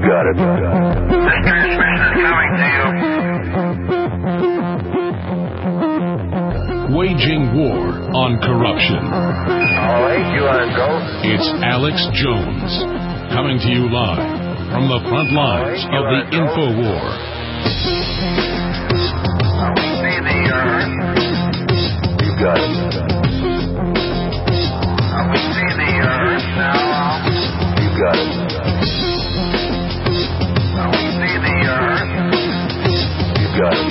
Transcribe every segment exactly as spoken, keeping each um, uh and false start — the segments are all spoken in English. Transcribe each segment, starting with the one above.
got it. This transmission is coming to you. Waging war on corruption. All right, you want to go? It's Alex Jones, coming to you live from the front lines right, of the info war. We see the Earth. You got it. We see the Earth now. You got it. We see the Earth. You got it.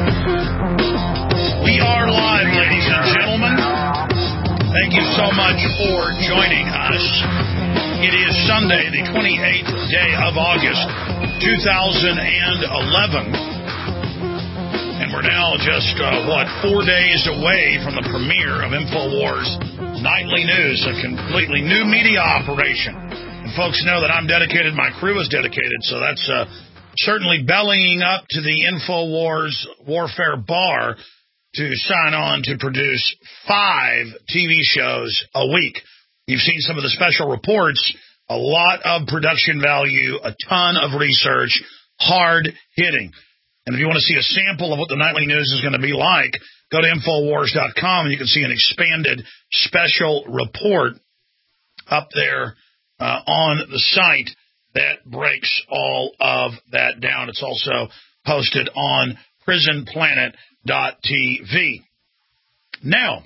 We are live, ladies and gentlemen. Thank you so much for joining us. It is Sunday, the twenty-eighth day of August, two thousand eleven. And we're now just, uh, what, four days away from the premiere of InfoWars Nightly News, a completely new media operation. And folks know that I'm dedicated, my crew is dedicated, so that's uh, certainly bellying up to the InfoWars Warfare Bar to sign on to produce five T V shows a week. You've seen some of the special reports, a lot of production value, a ton of research, hard hitting. And if you want to see a sample of what the Nightly News is going to be like, go to Infowars dot com and you can see an expanded special report up there uh, on the site that breaks all of that down. It's also posted on prison planet dot t v. Now,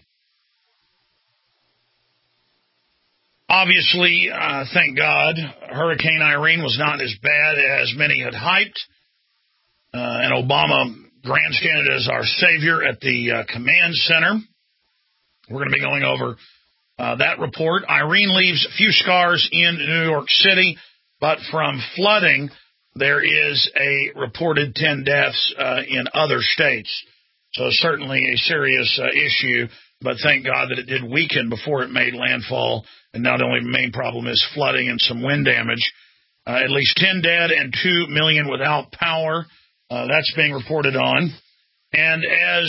obviously, uh, thank God, Hurricane Irene was not as bad as many had hyped. Uh, and Obama grandstanded as our savior at the uh, command center. We're going to be going over uh, that report. Irene leaves few scars in New York City, but from flooding, there is a reported ten deaths uh, in other states. So certainly a serious uh, issue, but thank God that it did weaken before it made landfall. And not only the main problem is flooding and some wind damage. Uh, at least ten dead and two million without power. Uh, that's being reported on. And as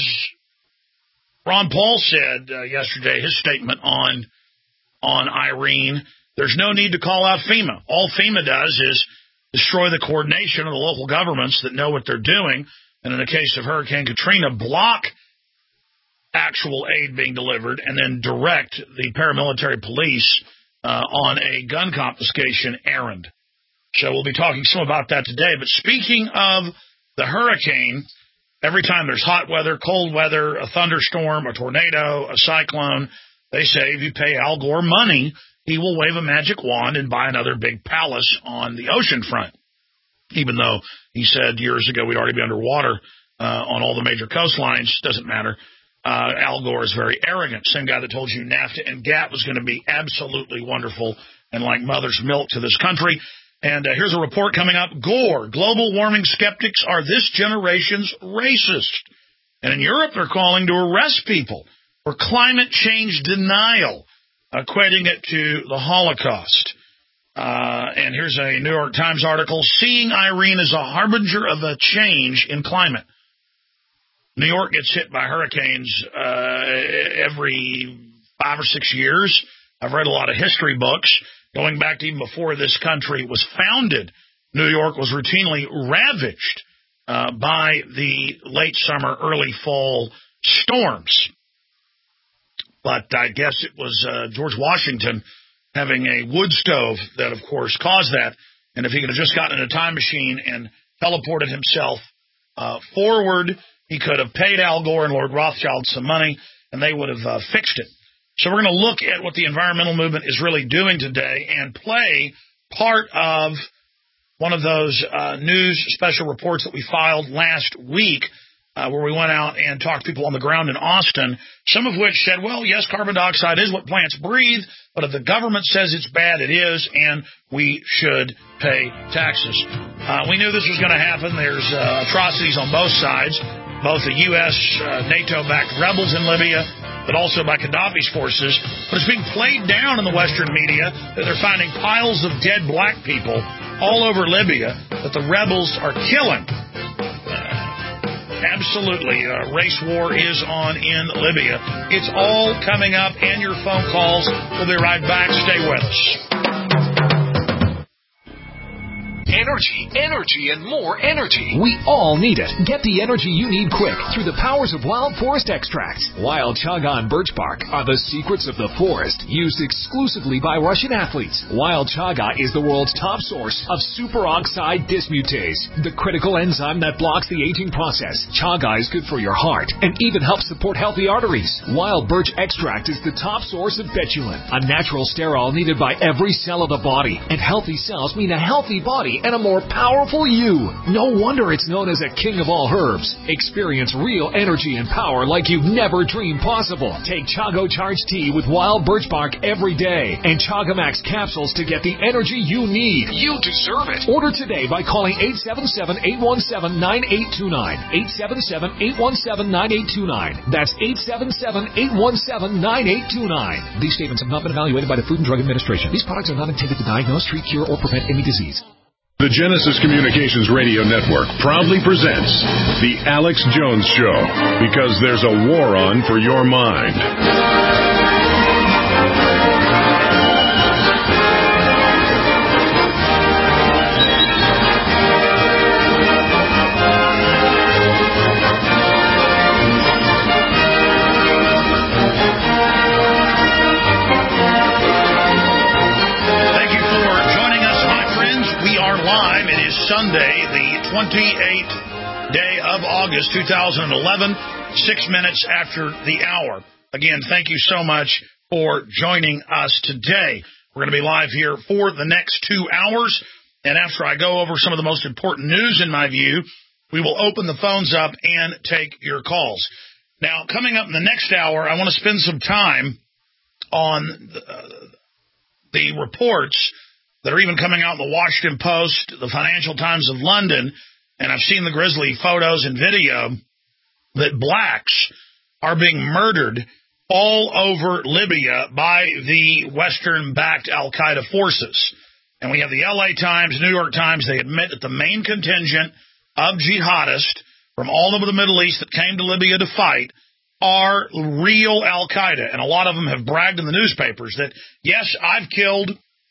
Ron Paul said uh, yesterday, his statement on on Irene, there's no need to call out FEMA. All FEMA does is destroy the coordination of the local governments that know what they're doing. And in the case of Hurricane Katrina, block actual aid being delivered and then direct the paramilitary police uh, on a gun confiscation errand. So we'll be talking some about that today. But speaking of the hurricane, every time there's hot weather, cold weather, a thunderstorm, a tornado, a cyclone, they say if you pay Al Gore money, he will wave a magic wand and buy another big palace on the ocean front. Even though he said years ago we'd already be underwater uh, on all the major coastlines, doesn't matter. Uh, Al Gore is very arrogant. Same guy that told you NAFTA and GATT was going to be absolutely wonderful and like mother's milk to this country. And uh, here's a report coming up. Gore, global warming skeptics are this generation's racist. And in Europe, they're calling to arrest people for climate change denial, equating it to the Holocaust. Uh, and here's a New York Times article, seeing Irene as a harbinger of a change in climate. New York gets hit by hurricanes uh, every five or six years. I've read a lot of history books. Going back to even before this country was founded, New York was routinely ravaged uh, by the late summer, early fall storms. But I guess it was uh, George Washington having a wood stove that, of course, caused that. And if he could have just gotten in a time machine and teleported himself uh, forward, he could have paid Al Gore and Lord Rothschild some money, and they would have uh, fixed it. So we're going to look at what the environmental movement is really doing today and play part of one of those uh, news special reports that we filed last week uh, where we went out and talked to people on the ground in Austin, some of which said, well, yes, carbon dioxide is what plants breathe, but if the government says it's bad, it is, and we should pay taxes. Uh, we knew this was going to happen. There's uh, atrocities on both sides, both the U S, uh, NATO-backed rebels in Libya, but also by Gaddafi's forces. But it's being played down in the Western media that they're finding piles of dead black people all over Libya that the rebels are killing. Uh, absolutely, uh, race war is on in Libya. It's all coming up, and your phone calls. We'll be right back. Stay with us. In energy, energy, and more energy. We all need it. Get the energy you need quick through the powers of Wild Forest Extracts. Wild chaga and birch bark are the secrets of the forest, used exclusively by Russian athletes. Wild chaga is the world's top source of superoxide dismutase, the critical enzyme that blocks the aging process. Chaga is good for your heart and even helps support healthy arteries. Wild birch extract is the top source of betulin, a natural sterol needed by every cell of the body. And healthy cells mean a healthy body and a more powerful you. No wonder it's known as a king of all herbs. Experience real energy and power like you've never dreamed possible. Take Chago Charge Tea with wild birch bark every day and Chagamax capsules to get the energy you need. You deserve it. Order today by calling eight seven seven, eight one seven, nine eight two nine. eight seven seven, eight one seven, nine eight two nine. That's eight seven seven, eight one seven, nine eight two nine. These statements have not been evaluated by the Food and Drug Administration. These products are not intended to diagnose, treat, cure, or prevent any disease. The Genesis Communications Radio Network proudly presents The Alex Jones Show, because there's a war on for your mind. Sunday, the twenty-eighth day of August, two thousand eleven, six minutes after the hour. Again, thank you so much for joining us today. We're going to be live here for the next two hours, and after I go over some of the most important news in my view, we will open the phones up and take your calls. Now, coming up in the next hour, I want to spend some time on the, uh, the reports that are even coming out in the Washington Post, the Financial Times of London, and I've seen the grisly photos and video that blacks are being murdered all over Libya by the Western-backed al-Qaeda forces. And we have the L A Times, New York Times, they admit that the main contingent of jihadists from all over the Middle East that came to Libya to fight are real al-Qaeda. And a lot of them have bragged in the newspapers that, yes, I've killed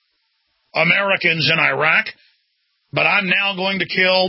Americans in Iraq, but I'm now going to kill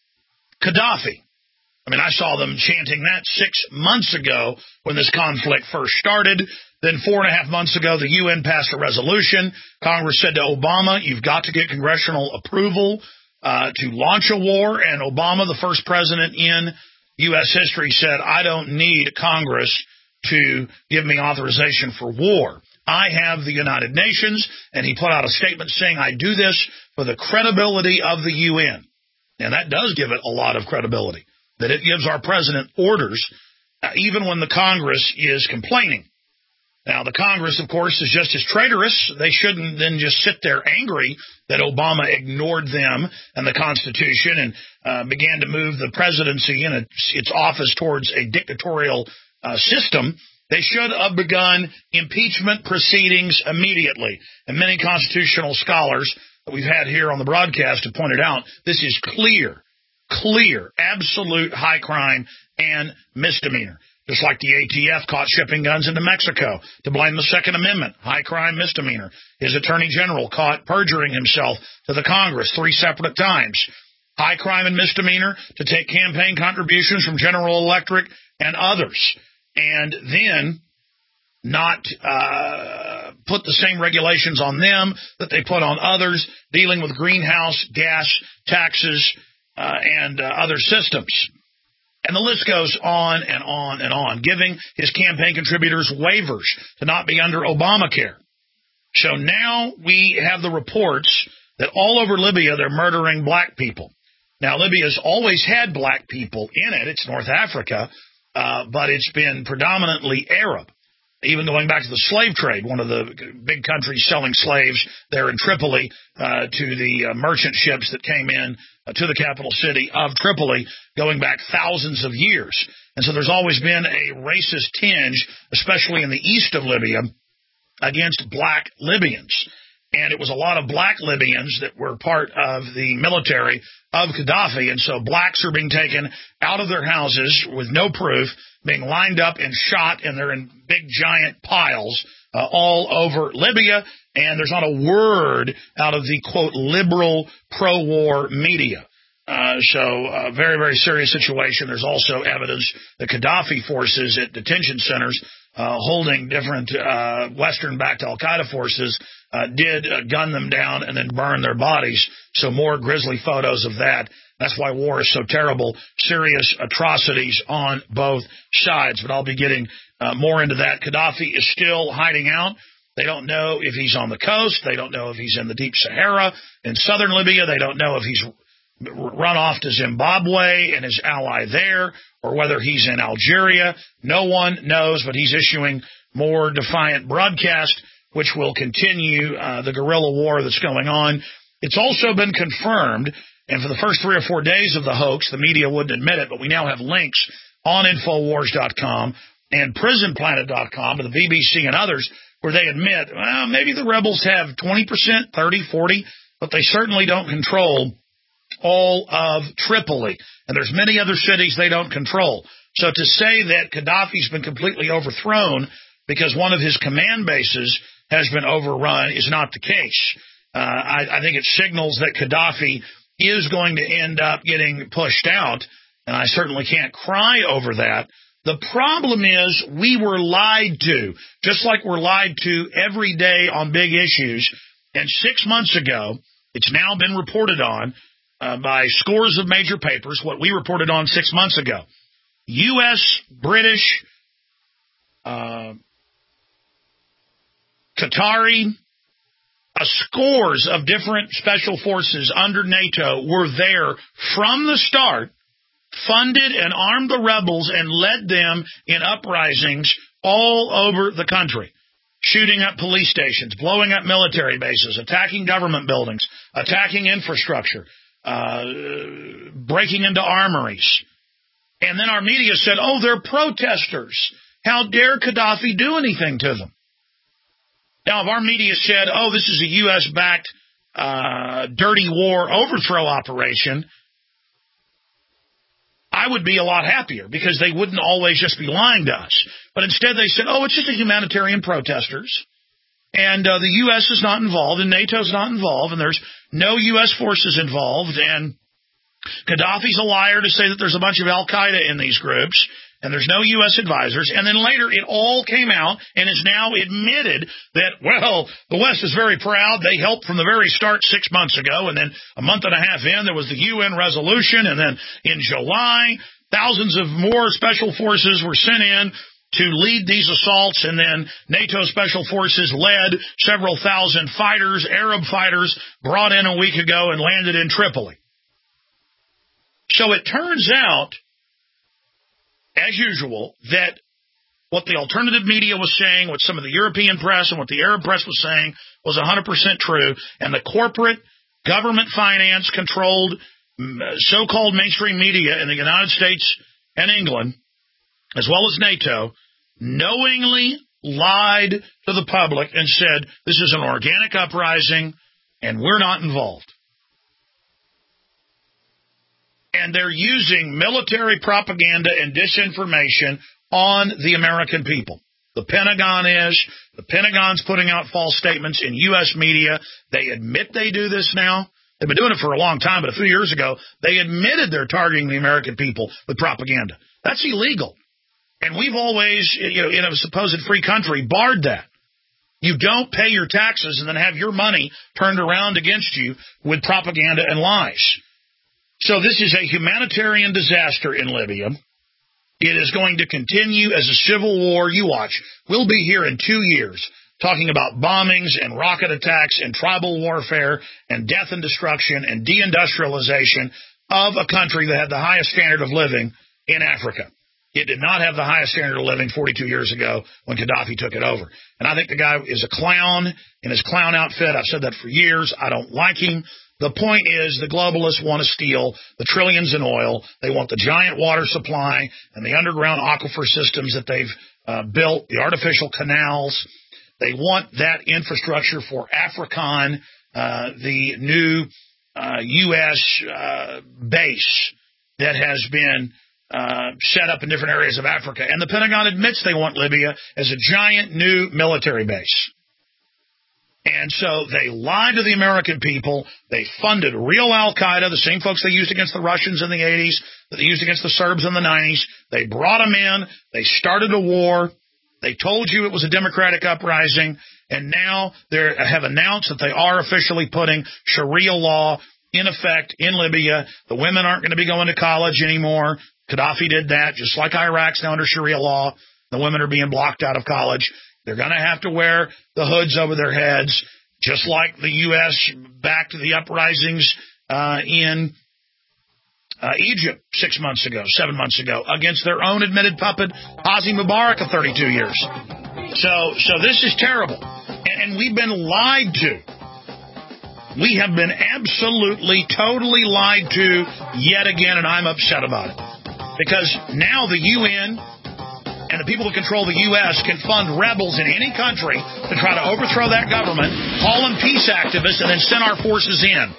Gaddafi. I mean, I saw them chanting that six months ago when this conflict first started. Then four and a half months ago, the U N passed a resolution. Congress said to Obama, you've got to get congressional approval uh, to launch a war. And Obama, the first president in U S history, said, I don't need Congress to give me authorization for war. I have the United Nations, and he put out a statement saying, I do this for the credibility of the U N. And that does give it a lot of credibility, that it gives our president orders, uh, even when the Congress is complaining. Now, the Congress, of course, is just as traitorous. They shouldn't then just sit there angry that Obama ignored them and the Constitution and uh, began to move the presidency and its, its office towards a dictatorial uh, system. They should have begun impeachment proceedings immediately. And many constitutional scholars that we've had here on the broadcast have pointed out this is clear, clear, absolute high crime and misdemeanor. Just like the A T F caught shipping guns into Mexico to blame the Second Amendment, high crime misdemeanor. His attorney general caught perjuring himself to the Congress three separate times. High crime and misdemeanor to take campaign contributions from General Electric and others, and then not uh, put the same regulations on them that they put on others, dealing with greenhouse gas taxes uh, and uh, other systems. And the list goes on and on and on, giving his campaign contributors waivers to not be under Obamacare. So now we have the reports that all over Libya they're murdering black people. Now, Libya's always had black people in it. It's North Africa, uh, but it's been predominantly Arab. Even going back to the slave trade, one of the big countries selling slaves there in Tripoli uh, to the uh, merchant ships that came in uh, to the capital city of Tripoli, going back thousands of years. And so there's always been a racist tinge, especially in the east of Libya, against black Libyans. and it was a lot of black Libyans that were part of the military of Gaddafi, and so blacks are being taken out of their houses with no proof, being lined up and shot, and they're in big, giant piles uh, all over Libya, and there's not a word out of the, quote, liberal pro-war media. Uh, so a very, very serious situation. There's also evidence that Gaddafi forces at detention centers uh, holding different uh, Western-backed al-Qaeda forces uh, did uh, gun them down and then burn their bodies. So more grisly photos of that. That's why war is so terrible. Serious atrocities on both sides. But I'll be getting uh, more into that. Gaddafi is still hiding out. They don't know if he's on the coast. They don't know if he's in the deep Sahara in southern Libya. They don't know if he's run off to Zimbabwe and his ally there, or whether he's in Algeria. No one knows, but he's issuing more defiant broadcasts, which will continue uh, the guerrilla war that's going on. It's also been confirmed, and for the first three or four days of the hoax, the media wouldn't admit it, but we now have links on Infowars dot com and Prison Planet dot com to the B B C and others where they admit, well, maybe the rebels have twenty percent, thirty, forty, but they certainly don't control all of Tripoli, and there's many other cities they don't control. So to say that Gaddafi's been completely overthrown because one of his command bases has been overrun is not the case. Uh, I, I think it signals that Gaddafi is going to end up getting pushed out, and I certainly can't cry over that. The problem is we were lied to, just like we're lied to every day on big issues. And six months ago, it's now been reported on Uh, by scores of major papers, what we reported on six months ago. U S, British, uh, Qatari, uh, scores of different special forces under NATO were there from the start, funded and armed the rebels and led them in uprisings all over the country, shooting up police stations, blowing up military bases, attacking government buildings, attacking infrastructure, Uh, breaking into armories. And then our media said, oh, they're protesters. How dare Gaddafi do anything to them? Now, if our media said, oh, this is a U S-backed uh, dirty war overthrow operation, I would be a lot happier because they wouldn't always just be lying to us. But instead they said, oh, it's just a humanitarian protesters. And uh, the U S is not involved, and NATO's not involved, and there's no U S forces involved, and Gaddafi's a liar to say that there's a bunch of al-Qaeda in these groups, and there's no U S advisors. And then later it all came out and is now admitted that, well, the West is very proud. They helped from the very start six months ago, and then a month and a half in, there was the U N resolution, and then in July, thousands of more special forces were sent in to lead these assaults, and then NATO special forces led several thousand fighters, Arab fighters, brought in a week ago and landed in Tripoli. So it turns out, as usual, that what the alternative media was saying, what some of the European press and what the Arab press was saying was one hundred percent true, and the corporate, government-finance-controlled, so-called mainstream media in the United States and England, as well as NATO, knowingly lied to the public and said, this is an organic uprising and we're not involved. And they're using military propaganda and disinformation on the American people. The Pentagon is. The Pentagon's putting out false statements in U S media. They admit they do this now. They've been doing it for a long time, but a few years ago, they admitted they're targeting the American people with propaganda. That's illegal. And we've always, you know, in a supposed free country, barred that. You don't pay your taxes and then have your money turned around against you with propaganda and lies. So this is a humanitarian disaster in Libya. It is going to continue as a civil war. You watch. We'll be here in two years talking about bombings and rocket attacks and tribal warfare and death and destruction and deindustrialization of a country that had the highest standard of living in Africa. It did not have the highest standard of living forty-two years ago when Gaddafi took it over. And I think the guy is a clown in his clown outfit. I've said that for years. I don't like him. The point is the globalists want to steal the trillions in oil. They want the giant water supply and the underground aquifer systems that they've uh, built, the artificial canals. They want that infrastructure for AFRICOM, uh, the new uh, U S uh, base that has been uh, set up in different areas of Africa. And the Pentagon admits they want Libya as a giant new military base. And so they lied to the American people. They funded real Al-Qaeda, the same folks they used against the Russians in the eighties, that they used against the Serbs in the nineties. They brought them in. They started a war. They told you it was a democratic uprising. And now they have announced that they are officially putting Sharia law in effect in Libya. The women aren't going to be going to college anymore. Gaddafi did that, just like Iraq's now under Sharia law. The women are being blocked out of college. They're going to have to wear the hoods over their heads, just like the U S backed the uprisings uh, in uh, Egypt six months ago, seven months ago, against their own admitted puppet, Hosni Mubarak, of thirty-two years. So, so this is terrible. And, and we've been lied to. We have been absolutely, totally lied to yet again, and I'm upset about it. Because now the U N and the people who control the U S can fund rebels in any country to try to overthrow that government, call them peace activists, and then send our forces in.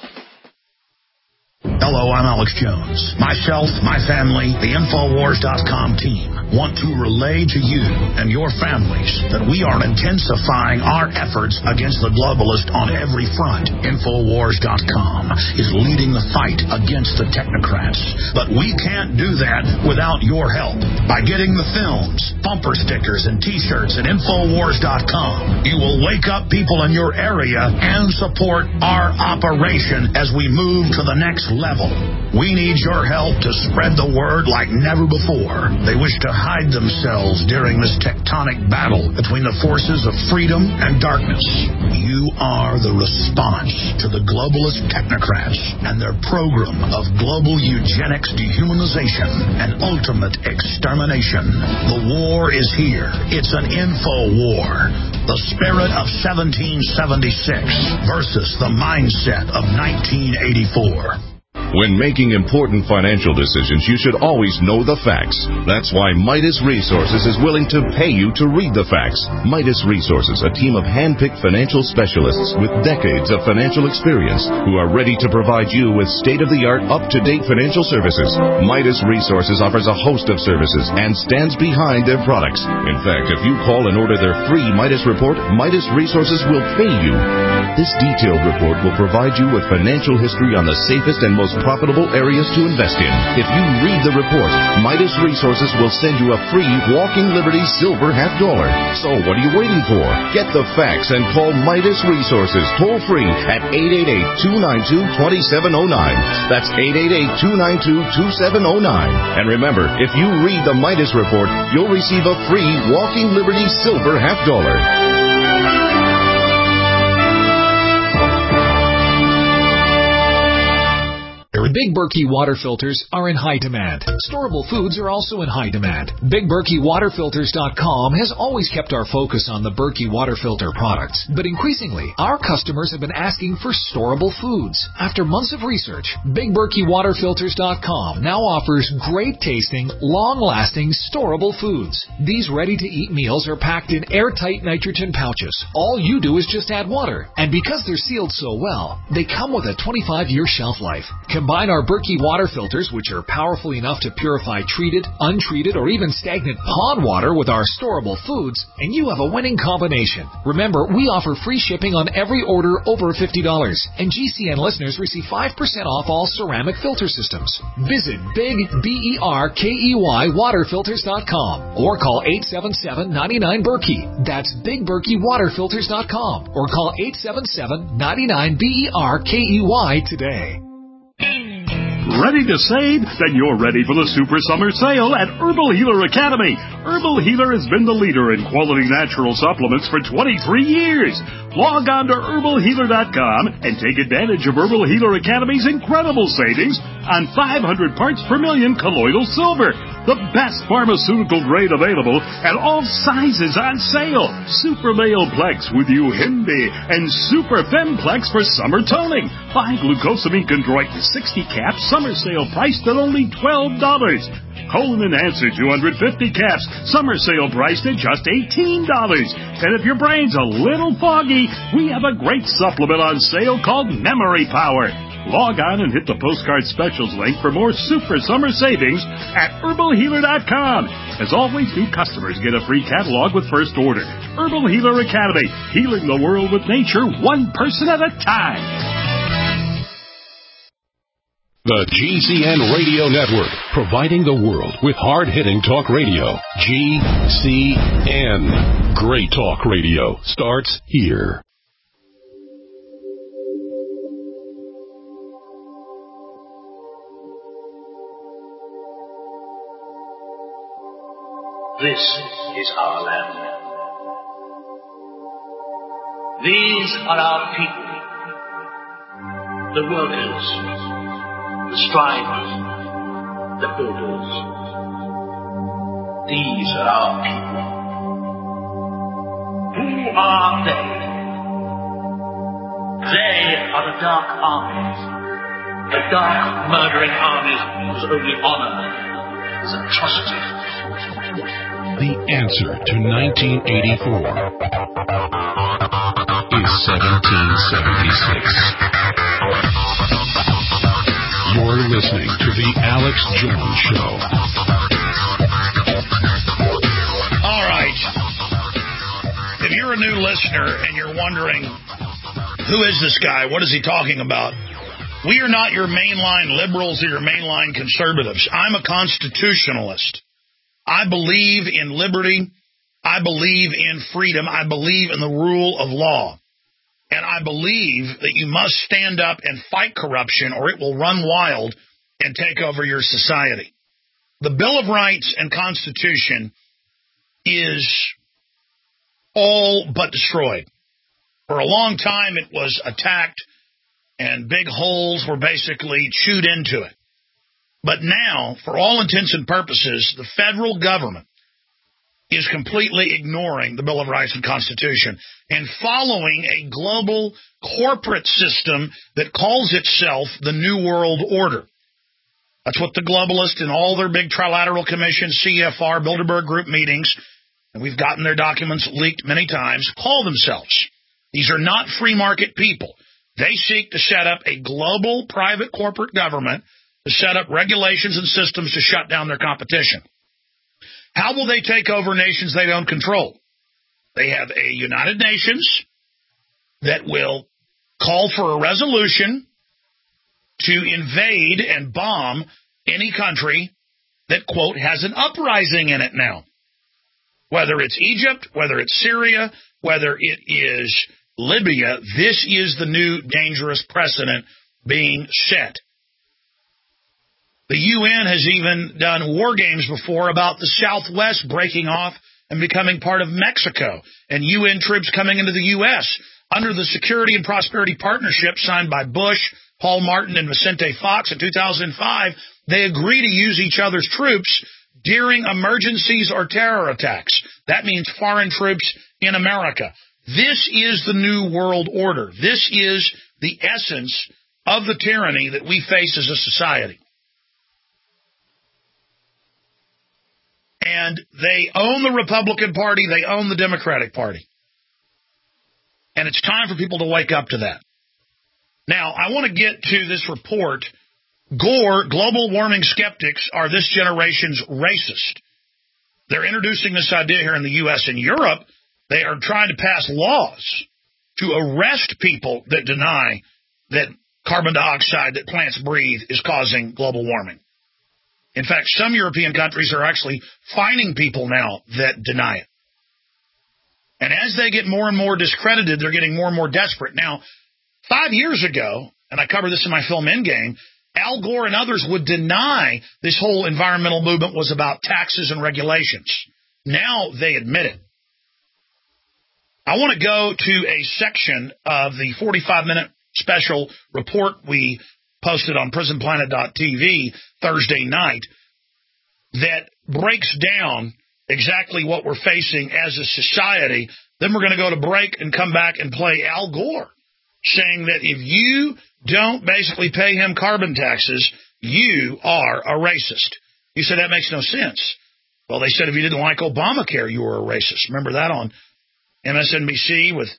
Hello, I'm Alex Jones. Myself, my family, the Infowars dot com team want to relay to you and your families that we are intensifying our efforts against the globalist on every front. Infowars dot com is leading the fight against the technocrats. But we can't do that without your help. By getting the films, bumper stickers, and T-shirts at Infowars dot com, you will wake up people in your area and support our operation as we move to the next level. We need your help to spread the word like never before. They wish to hide themselves during this tectonic battle between the forces of freedom and darkness. You are the response to the globalist technocrats and their program of global eugenics, dehumanization, and ultimate extermination. The war is here. It's an info war. The spirit of seventeen seventy-six versus the mindset of nineteen eighty-four. When making important financial decisions, you should always know the facts. That's why Midas Resources is willing to pay you to read the facts. Midas Resources, a team of hand-picked financial specialists with decades of financial experience who are ready to provide you with state-of-the-art, up-to-date financial services. Midas Resources offers a host of services and stands behind their products. In fact, if you call and order their free Midas report, Midas Resources will pay you. This detailed report will provide you with financial history on the safest and most profitable areas to invest in. If you read the report, Midas Resources will send you a free Walking Liberty Silver half dollar. So what are you waiting for? Get the facts and call Midas Resources toll free at eight eight eight, two nine two, two seven zero nine. That's eight eight eight, two nine two, two seven zero nine. And remember, if you read the Midas report, you'll receive a free Walking Liberty Silver half dollar. Big Berkey water filters are in high demand. Storable foods are also in high demand. Big Berkey Water Filters dot com has always kept our focus on the Berkey water filter products. But increasingly, our customers have been asking for storable foods. After months of research, Big Berkey Water Filters dot com now offers great-tasting, long-lasting, storable foods. These ready-to-eat meals are packed in airtight nitrogen pouches. All you do is just add water. And because they're sealed so well, they come with a twenty-five year shelf life. Combine our Berkey water filters, which are powerful enough to purify treated, untreated, or even stagnant pond water with our storable foods, and you have a winning combination. Remember, we offer free shipping on every order over fifty dollars, and G C N listeners receive five percent off all ceramic filter systems. Visit Big B E R K E Y Water Filters dot com or call eight seven seven, nine nine, Berkey. That's Big Berkey Water Filters dot com or call eight seven seven, nine nine, B E R K E Y today. Ready to save? Then you're ready for the Super Summer Sale at Herbal Healer Academy. Herbal Healer has been the leader in quality natural supplements for twenty-three years. Log on to Herbal Healer dot com and take advantage of Herbal Healer Academy's incredible savings on five hundred parts per million colloidal silver, the best pharmaceutical grade available, and all sizes on sale. Super Male Plex with Uhimbi and Super Femplex for summer toning. Buy glucosamine chondroitin sixty caps, summer sale priced at only twelve dollars. Colon and Answer two hundred fifty caps. Summer sale priced at just eighteen dollars. And if your brain's a little foggy, we have a great supplement on sale called Memory Power. Log on and hit the postcard specials link for more super summer savings at herbal healer dot com. As always, new customers get a free catalog with first order. Herbal Healer Academy, healing the world with nature one person at a time. The G C N Radio Network, providing the world with hard-hitting talk radio. G C N. Great talk radio starts here. This is our land. These are our people, the workers, the strivers, the builders. These are our people. Who are they? They are the dark armies, the dark murdering armies whose only honor is atrocity. The answer to nineteen eighty-four is seventeen seventy-six. You're listening to The Alex Jones Show. All right. If you're a new listener and you're wondering, who is this guy? What is he talking about? We are not your mainline liberals or your mainline conservatives. I'm a constitutionalist. I believe in liberty. I believe in freedom. I believe in the rule of law. And I believe that you must stand up and fight corruption or it will run wild and take over your society. The Bill of Rights and Constitution is all but destroyed. For a long time, it was attacked and big holes were basically chewed into it. But now, for all intents and purposes, the federal government is completely ignoring the Bill of Rights and Constitution and following a global corporate system that calls itself the New World Order. That's what the globalists in all their big trilateral commissions, C F R, Bilderberg Group meetings, and we've gotten their documents leaked many times, call themselves. These are not free market people. They seek to set up a global private corporate government to set up regulations and systems to shut down their competition. How will they take over nations they don't control? They have a United Nations that will call for a resolution to invade and bomb any country that, quote, has an uprising in it now. Whether it's Egypt, whether it's Syria, whether it is Libya, this is the new dangerous precedent being set. The U N has even done war games before about the Southwest breaking off and becoming part of Mexico, and U N troops coming into the U S under the Security and Prosperity Partnership signed by Bush, Paul Martin, and Vicente Fox in two thousand five. They agree to use each other's troops during emergencies or terror attacks. That means foreign troops in America. This is the New World Order. This is the essence of the tyranny that we face as a society. And they own the Republican Party. They own the Democratic Party. And it's time for people to wake up to that. Now, I want to get to this report. Gore, global warming skeptics are this generation's racist. They're introducing this idea here in the U S and Europe. They are trying to pass laws to arrest people that deny that carbon dioxide that plants breathe is causing global warming. In fact, some European countries are actually fining people now that deny it. And as they get more and more discredited, they're getting more and more desperate. Now, five years ago, and I covered this in my film Endgame, Al Gore and others would deny this whole environmental movement was about taxes and regulations. Now they admit it. I want to go to a section of the forty-five minute special report we posted on prison planet dot t v Thursday night that breaks down exactly what we're facing as a society. Then we're going to go to break and come back and play Al Gore saying that if you don't basically pay him carbon taxes, you are a racist. You said that makes no sense. Well, they said if you didn't like Obamacare, you were a racist. Remember that on M S N B C with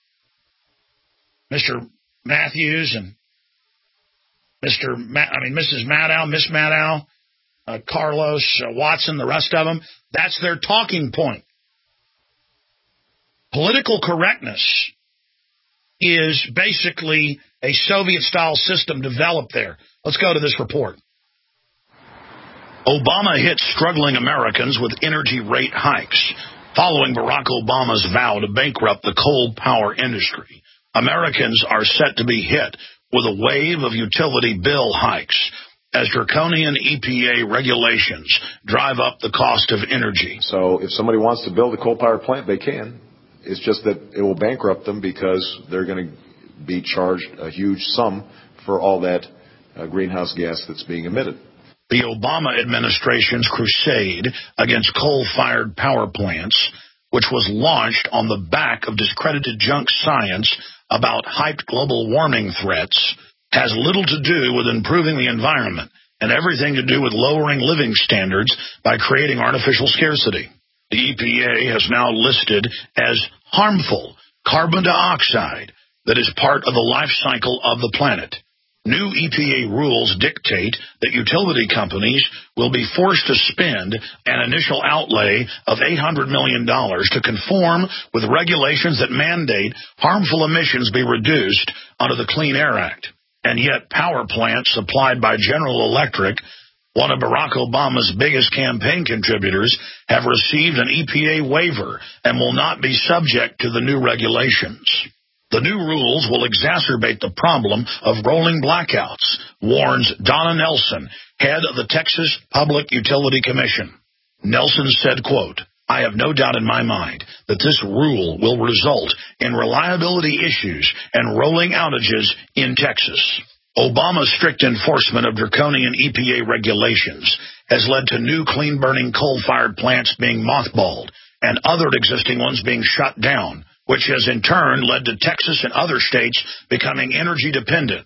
Mister Matthews and Mister Ma- I mean, Missus Maddow, Miss Maddow, uh, Carlos uh, Watson, the rest of them. That's their talking point. Political correctness is basically a Soviet-style system developed there. Let's go to this report. Obama hit struggling Americans with energy rate hikes. Following Barack Obama's vow to bankrupt the coal power industry, Americans are set to be hit with a wave of utility bill hikes as draconian E P A regulations drive up the cost of energy. So if somebody wants to build a coal power plant, they can. It's just that it will bankrupt them because they're going to be charged a huge sum for all that uh, greenhouse gas that's being emitted. The Obama administration's crusade against coal-fired power plants, which was launched on the back of discredited junk science about hyped global warming threats, has little to do with improving the environment and everything to do with lowering living standards by creating artificial scarcity. The E P A has now listed as harmful carbon dioxide that is part of the life cycle of the planet. New E P A rules dictate that utility companies will be forced to spend an initial outlay of eight hundred million dollars to conform with regulations that mandate harmful emissions be reduced under the Clean Air Act. And yet power plants supplied by General Electric, one of Barack Obama's biggest campaign contributors, have received an E P A waiver and will not be subject to the new regulations. The new rules will exacerbate the problem of rolling blackouts, warns Donna Nelson, head of the Texas Public Utility Commission. Nelson said, quote, "I have no doubt in my mind that this rule will result in reliability issues and rolling outages in Texas." Obama's strict enforcement of draconian E P A regulations has led to new clean-burning coal-fired plants being mothballed and other existing ones being shut down, which has in turn led to Texas and other states becoming energy dependent.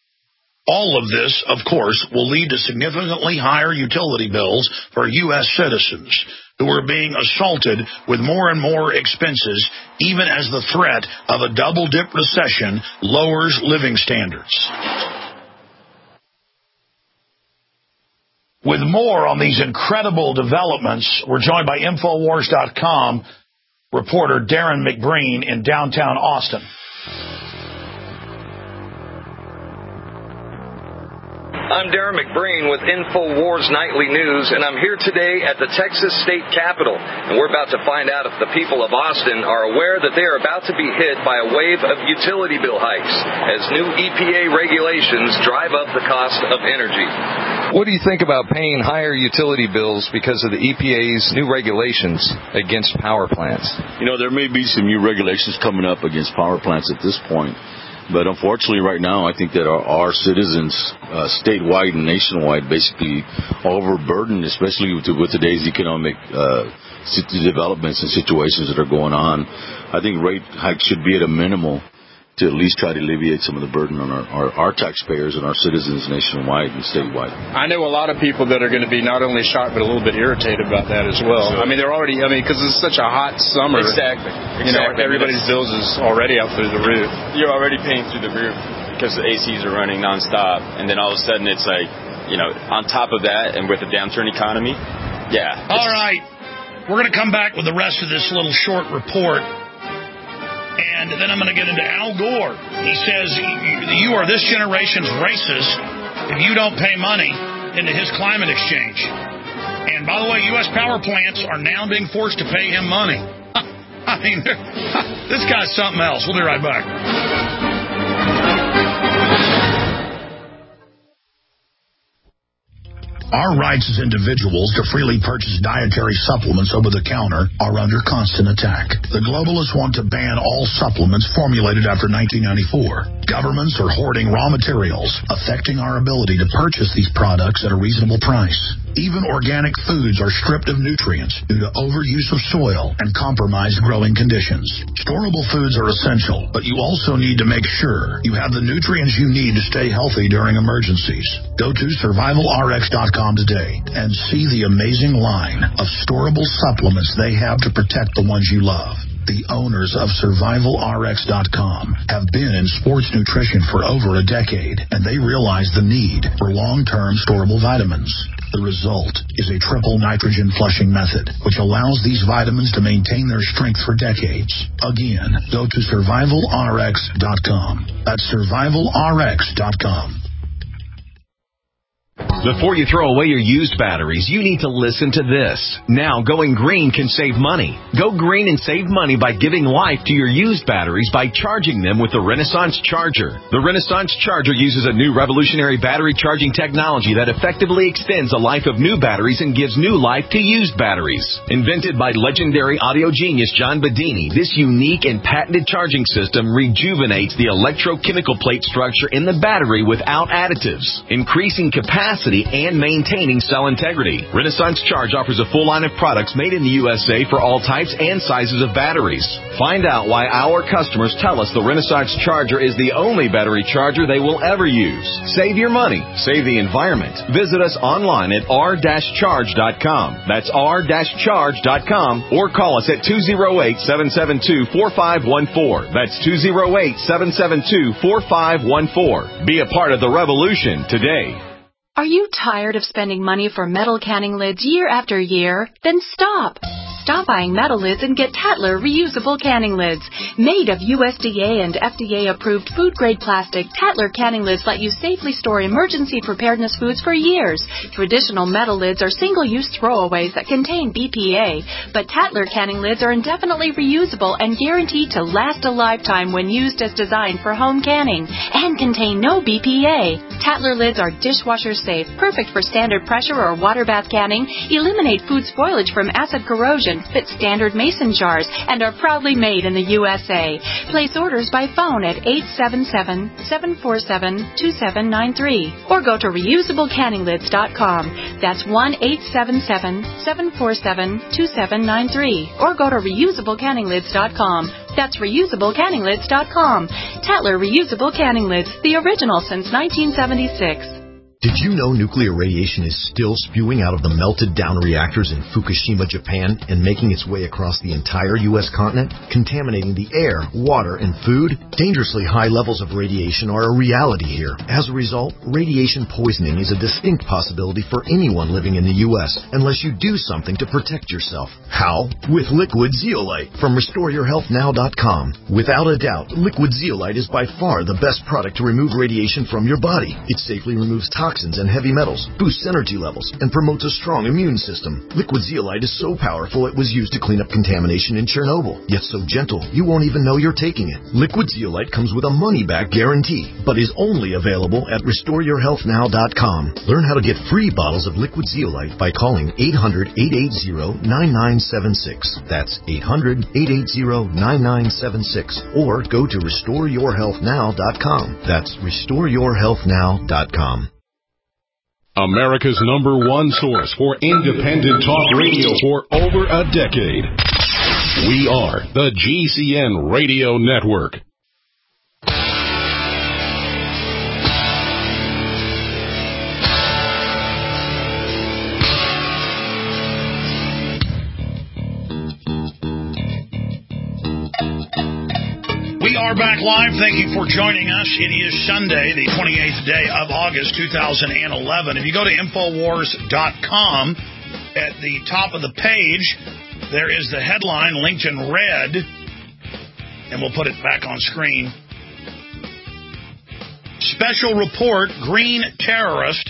All of this, of course, will lead to significantly higher utility bills for U S citizens who are being assaulted with more and more expenses, even as the threat of a double-dip recession lowers living standards. With more on these incredible developments, we're joined by Infowars dot com reporter Darren McBreen in downtown Austin. I'm Darren McBreen with InfoWars Nightly News, and I'm here today at the Texas State Capitol, and we're about to find out if the people of Austin are aware that they are about to be hit by a wave of utility bill hikes as new E P A regulations drive up the cost of energy. What do you think about paying higher utility bills because of the E P A's new regulations against power plants? You know, there may be some new regulations coming up against power plants at this point. But unfortunately, right now, I think that our, our citizens, uh, statewide and nationwide, basically overburdened, especially with, with today's economic uh, developments and situations that are going on. I think rate hikes should be at a minimal to at least try to alleviate some of the burden on our, our, our taxpayers and our citizens nationwide and statewide. I know a lot of people that are going to be not only shocked but a little bit irritated about that as well. Sure. I mean, they're already, I mean, because it's such a hot summer. Exactly. You know, exactly. Everybody's bills is already up through the roof. You're already paying through the roof because the A Cs are running nonstop, and then all of a sudden it's like, you know, on top of that and with a downturn economy, yeah. All right. We're going to come back with the rest of this little short report. And then I'm going to get into Al Gore. He says, you are this generation's racist if you don't pay money into his climate exchange. And by the way, U S power plants are now being forced to pay him money. I mean, this guy's something else. We'll be right back. Our rights as individuals to freely purchase dietary supplements over the counter are under constant attack. The globalists want to ban all supplements formulated after nineteen ninety-four. Governments are hoarding raw materials, affecting our ability to purchase these products at a reasonable price. Even organic foods are stripped of nutrients due to overuse of soil and compromised growing conditions. Storable foods are essential, but you also need to make sure you have the nutrients you need to stay healthy during emergencies. Go to survival r x dot com today and see the amazing line of storable supplements they have to protect the ones you love. The owners of survival r x dot com have been in sports nutrition for over a decade, and they realize the need for long-term storable vitamins. The result is a triple nitrogen flushing method, which allows these vitamins to maintain their strength for decades. Again, go to survival r x dot com. That's survival r x dot com. Before you throw away your used batteries, you need to listen to this. Now, going green can save money. Go green and save money by giving life to your used batteries by charging them with the Renaissance Charger. The Renaissance Charger uses a new revolutionary battery charging technology that effectively extends the life of new batteries and gives new life to used batteries. Invented by legendary audio genius John Bedini, this unique and patented charging system rejuvenates the electrochemical plate structure in the battery without additives, increasing capacity and maintaining cell integrity. Renaissance Charge offers a full line of products made in the U S A for all types and sizes of batteries. Find out why our customers tell us the Renaissance Charger is the only battery charger they will ever use. Save your money. Save the environment. Visit us online at r dash charge dot com. That's r dash charge dot com, or call us at two oh eight, seven seven two, four five one four. That's two oh eight, seven seven two, four five one four. Be a part of the revolution today. Are you tired of spending money for metal canning lids year after year? Then stop. Stop buying metal lids and get Tatler reusable canning lids. Made of U S D A and F D A-approved food-grade plastic, Tatler canning lids let you safely store emergency preparedness foods for years. Traditional metal lids are single-use throwaways that contain B P A, but Tatler canning lids are indefinitely reusable and guaranteed to last a lifetime when used as designed for home canning and contain no B P A. Tatler lids are dishwasher safe, perfect for standard pressure or water bath canning, eliminate food spoilage from acid corrosion, fit standard mason jars, and are proudly made in the U S A. Place orders by phone at eight seven seven, seven four seven, two seven nine three or go to reusable canning lids dot com. That's one eight seven seven, seven four seven, two seven nine three or go to reusable canning lids dot com. That's reusable canning lids dot com. Tatler Reusable Canning Lids, the original since nineteen seventy-six. Did you know nuclear radiation is still spewing out of the melted down reactors in Fukushima, Japan, and making its way across the entire U S continent, contaminating the air, water, and food? Dangerously high levels of radiation are a reality here. As a result, radiation poisoning is a distinct possibility for anyone living in the U S unless you do something to protect yourself. How? With Liquid Zeolite from restore your health now dot com. Without a doubt, Liquid Zeolite is by far the best product to remove radiation from your body. It safely removes toxins and heavy metals, boosts energy levels, and promotes a strong immune system. Liquid Zeolite is so powerful it was used to clean up contamination in Chernobyl, yet so gentle you won't even know you're taking it. Liquid Zeolite comes with a money-back guarantee, but is only available at restore your health now dot com. Learn how to get free bottles of Liquid Zeolite by calling eight hundred, eight eight zero, nine nine seven six. That's eight hundred, eight eight zero, nine nine seven six. Or go to restore your health now dot com. That's restore your health now dot com. America's number one source for independent talk radio for over a decade. We are the G C N Radio Network. We are back live. Thank you for joining us. It is Sunday, the twenty-eighth day of August, two thousand eleven. If you go to infowars dot com, at the top of the page, there is the headline linked in red, and we'll put it back on screen. Special report, Green terrorist.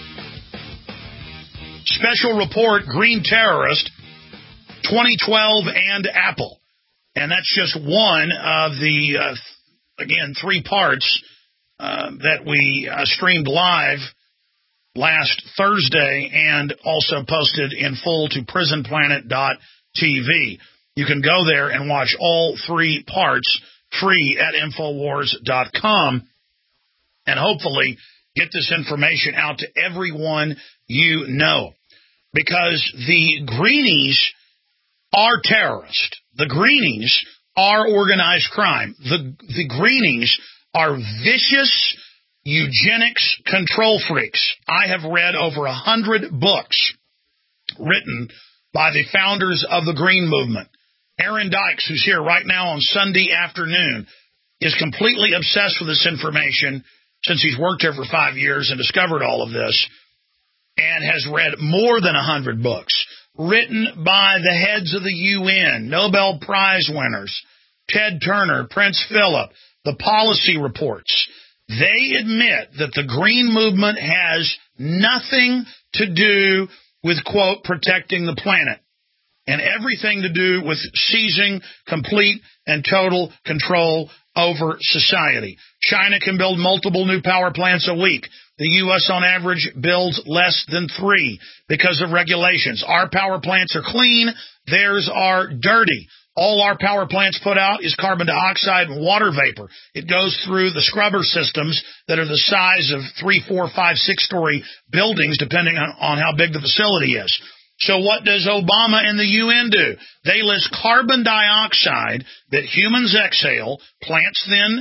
Special report, Green terrorist, twenty twelve and Apple. And that's just one of the, uh, again, three parts uh, that we uh, streamed live last Thursday and also posted in full to prison planet dot t v. You can go there and watch all three parts free at Infowars dot com, and hopefully get this information out to everyone you know. Because the Greenies are terrorists. The Greenies are organized crime. The, the Greenies are vicious eugenics control freaks. I have read over a hundred books written by the founders of the Green Movement. Aaron Dykes, who's here right now on Sunday afternoon, is completely obsessed with this information since he's worked here for five years and discovered all of this, and has read more than a hundred books written by the heads of the U N, Nobel Prize winners, Ted Turner, Prince Philip, the policy reports. They admit that the Green Movement has nothing to do with, quote, protecting the planet, and everything to do with seizing complete and total control over society. China can build multiple new power plants a week. The U S on average builds less than three because of regulations. Our power plants are clean. Theirs are dirty. All our power plants put out is carbon dioxide and water vapor. It goes through the scrubber systems that are the size of three, four, five, six-story buildings, depending on, on how big the facility is. So what does Obama and the U N do? They list carbon dioxide that humans exhale, plants then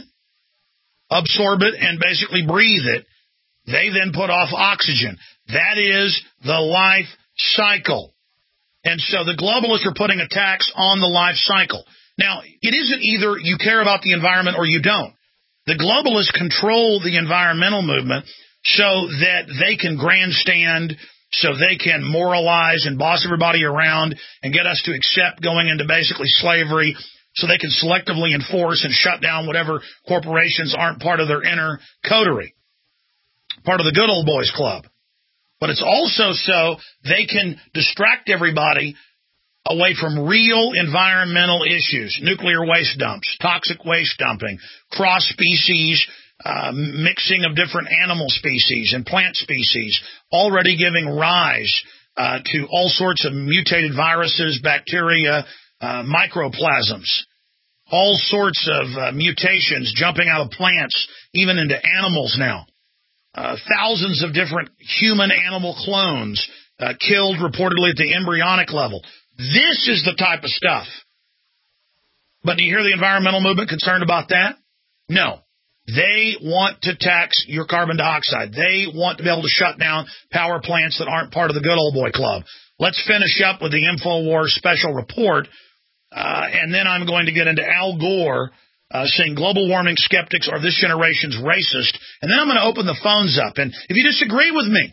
absorb it and basically breathe it. They then put off oxygen. That is the life cycle. And so the globalists are putting a tax on the life cycle. Now, it isn't either you care about the environment or you don't. The globalists control the environmental movement so that they can grandstand, so they can moralize and boss everybody around and get us to accept going into basically slavery, so they can selectively enforce and shut down whatever corporations aren't part of their inner coterie, part of the good old boys club. But it's also so they can distract everybody away from real environmental issues, nuclear waste dumps, toxic waste dumping, cross-species uh, mixing of different animal species and plant species, already giving rise uh, to all sorts of mutated viruses, bacteria, uh, microplasms, all sorts of uh, mutations jumping out of plants, even into animals now. Uh, thousands of different human-animal clones uh, killed reportedly at the embryonic level. This is the type of stuff. But do you hear the environmental movement concerned about that? No. They want to tax your carbon dioxide. They want to be able to shut down power plants that aren't part of the good old boy club. Let's finish up with the InfoWars special report, uh, and then I'm going to get into Al Gore Uh, saying global warming skeptics are this generation's racist. And then I'm going to open the phones up. And if you disagree with me,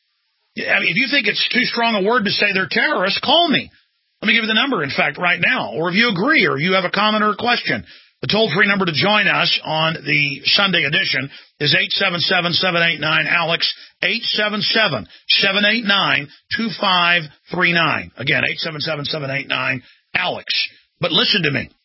I mean, if you think it's too strong a word to say they're terrorists, call me. Let me give you the number, in fact, right now. Or if you agree or you have a comment or a question, the toll-free number to join us on the Sunday edition is eight seven seven, seven eight nine, ALEX, eight seven seven, seven eight nine, two five three nine. Again, eight seven seven, seven eight nine, ALEX. But listen to me.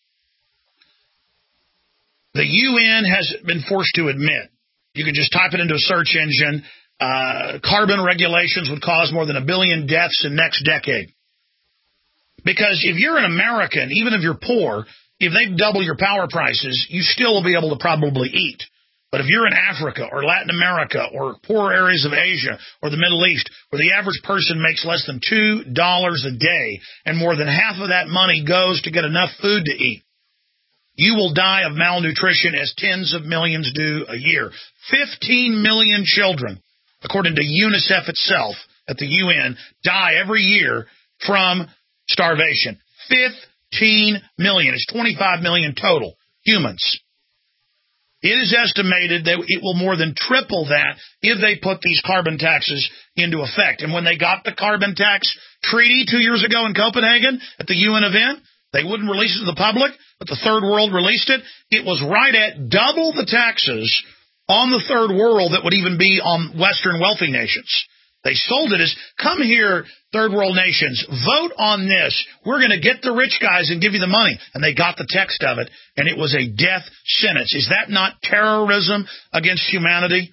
The U N has been forced to admit, you can just type it into a search engine, uh, carbon regulations would cause more than a billion deaths in next decade. Because if you're an American, even if you're poor, if they double your power prices, you still will be able to probably eat. But if you're in Africa or Latin America or poor areas of Asia or the Middle East, where the average person makes less than two dollars a day and more than half of that money goes to get enough food to eat, you will die of malnutrition as tens of millions do a year. fifteen million children, according to UNICEF itself at the U N, die every year from starvation. fifteen million. It's twenty-five million total humans. It is estimated that it will more than triple that if they put these carbon taxes into effect. And when they got the carbon tax treaty two years ago in Copenhagen at the U N event, they wouldn't release it to the public, but the third world released it. It was right at double the taxes on the third world that would even be on Western wealthy nations. They sold it as, come here, third world nations, vote on this. We're going to get the rich guys and give you the money. And they got the text of it, and it was a death sentence. Is that not terrorism against humanity?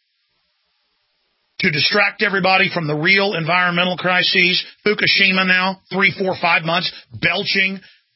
To distract everybody from the real environmental crises. Fukushima now, three, four, five months, belching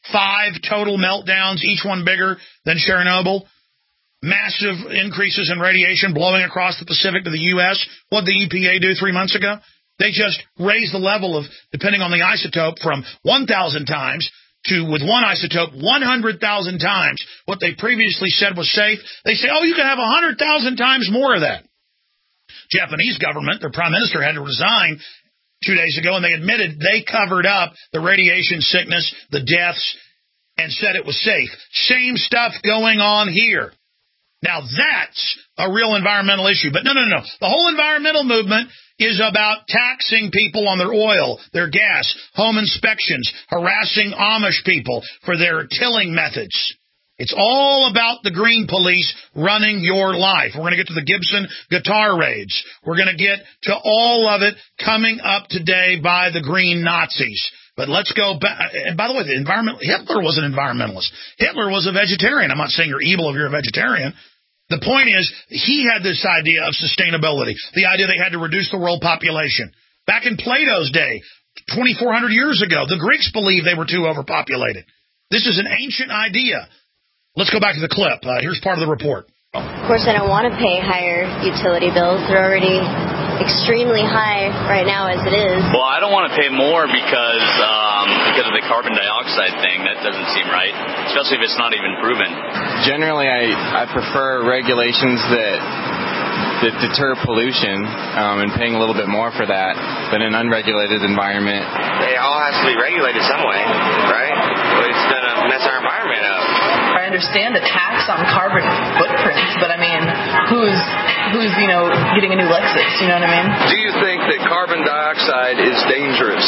Five total meltdowns, each one bigger than Chernobyl. Massive increases in radiation blowing across the Pacific to the U S What did the E P A do three months ago? They just raised the level of, depending on the isotope, from one thousand times to, with one isotope, one hundred thousand times what they previously said was safe. They say, oh, you can have one hundred thousand times more of that. Japanese government, their prime minister had to resign two days ago, and they admitted they covered up the radiation sickness, the deaths, and said it was safe. Same stuff going on here. Now, that's a real environmental issue. But no, no, no. The whole environmental movement is about taxing people on their oil, their gas, home inspections, harassing Amish people for their tilling methods. It's all about the green police running your life. We're going to get to the Gibson guitar raids. We're going to get to all of it coming up today by the green Nazis. But let's go back. And by the way, the environment, Hitler was an environmentalist. Hitler was a vegetarian. I'm not saying you're evil if you're a vegetarian. The point is, he had this idea of sustainability, the idea they had to reduce the world population. Back in Plato's day, twenty-four hundred years ago, the Greeks believed they were too overpopulated. This is an ancient idea. Let's go back to the clip. Uh, here's part of the report. Of course, I don't want to pay higher utility bills. They're already extremely high right now as it is. Well, I don't want to pay more because um, because of the carbon dioxide thing. That doesn't seem right, especially if it's not even proven. Generally, I, I prefer regulations that that deter pollution um, and paying a little bit more for that than an unregulated environment. It all has to be regulated some way, right? Well, it's going to mess our environment up. I understand the tax on carbon footprints, but I mean, who's who's you know getting a new Lexus? You know what I mean? Do you think that carbon dioxide is dangerous?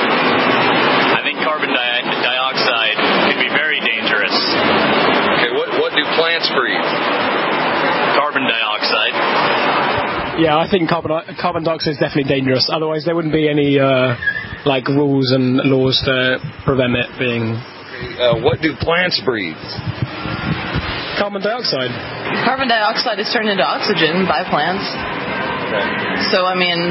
I think carbon di- dioxide can be very dangerous. Okay, what what do plants breathe? Carbon dioxide. Yeah, I think carbon carbon dioxide is definitely dangerous. Otherwise, there wouldn't be any uh, like rules and laws to prevent it being. Uh, what do plants breathe? Carbon dioxide. Carbon dioxide is turned into oxygen by plants. Okay. So I mean,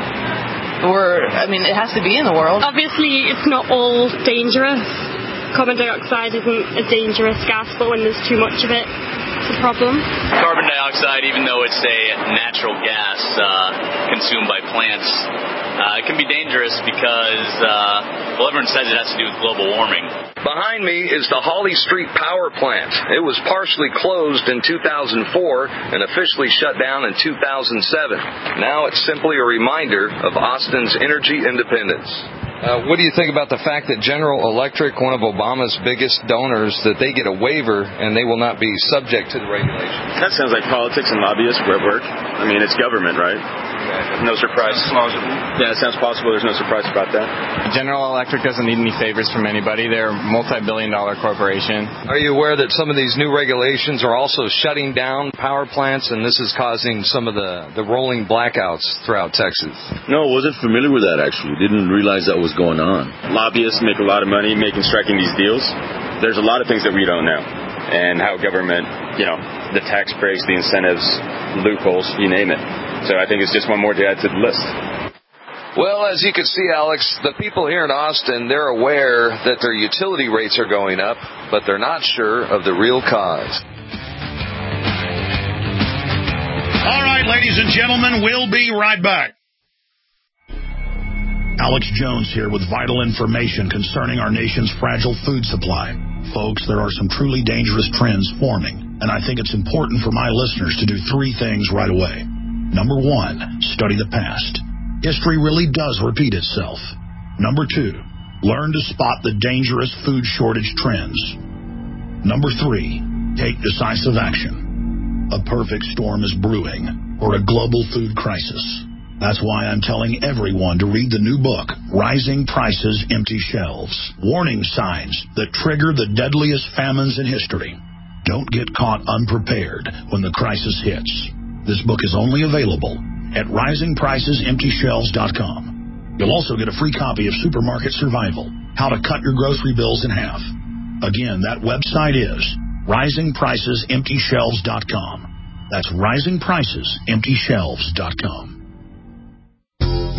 we're I mean it has to be in the world. Obviously, it's not all dangerous. Carbon dioxide isn't a dangerous gas, but when there's too much of it, it's a problem. Carbon dioxide, even though it's a natural gas uh, consumed by plants, uh, it can be dangerous because, uh, well, everyone says it has to do with global warming. Behind me is the Holly Street Power Plant. It was partially closed in two thousand four and officially shut down in two thousand seven. Now it's simply a reminder of Austin's energy independence. Uh, what do you think about the fact that General Electric, one of Obama's biggest donors, that they get a waiver and they will not be subject to the regulations? That sounds like politics and lobbyists at work. I mean, it's government, right? No surprise. Plausible. Yeah, it sounds possible. There's no surprise about that. General Electric doesn't need any favors from anybody. They're a multi-billion dollar corporation. Are you aware that some of these new regulations are also shutting down power plants, and this is causing some of the, the rolling blackouts throughout Texas? No, I wasn't familiar with that, actually. Didn't realize that was going on. Lobbyists make a lot of money making striking these deals. There's a lot of things that we don't know. And how government, you know, the tax breaks, the incentives, loopholes, you name it. So I think it's just one more to add to the list. Well, as you can see, Alex, the people here in Austin, they're aware that their utility rates are going up, but they're not sure of the real cause. All right, ladies and gentlemen, we'll be right back. Alex Jones here with vital information concerning our nation's fragile food supply. Folks, there are some truly dangerous trends forming, and I think it's important for my listeners to do three things right away. Number one, study the past. History really does repeat itself. Number two, learn to spot the dangerous food shortage trends. Number three, take decisive action. A perfect storm is brewing, or a global food crisis. That's why I'm telling everyone to read the new book, Rising Prices, Empty Shelves. Warning signs that trigger the deadliest famines in history. Don't get caught unprepared when the crisis hits. This book is only available at rising prices empty shelves dot com. You'll also get a free copy of Supermarket Survival, How to Cut Your Grocery Bills in Half. Again, that website is rising prices empty shelves dot com. That's rising prices empty shelves dot com.